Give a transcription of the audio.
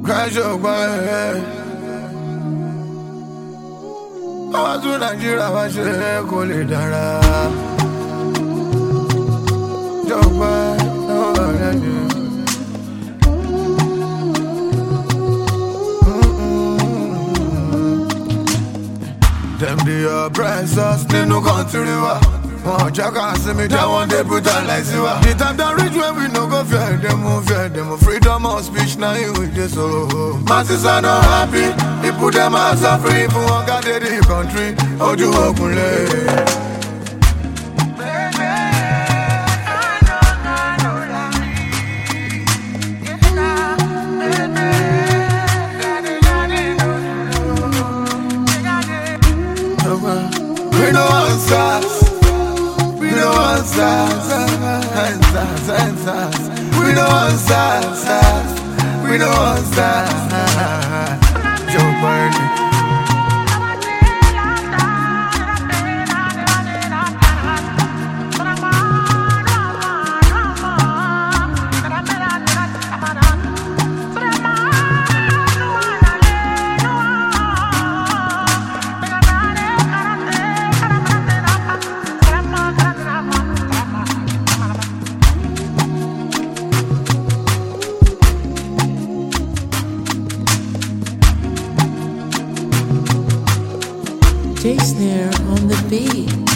Crash your boy. Àwa tún Nàìjíríà wá ṣe kó lè dára. Jọ̀gbọ́ lọ́wọ́ rẹ̀ ni. Them dey oppress us nínú country wa. Wọ́n jẹ́ ká sinmi jẹ́ wọ́n dey brutalize wa. The time don reach when we no go fear them. Freedom of speech na you we dey so. Masses are not happy, people dem are suffering. Fún wọn ká dé the country, ojú òkun lé. We no answers. We no answers. We no answers. We no answers. Joe Biden. J Snare on the beat.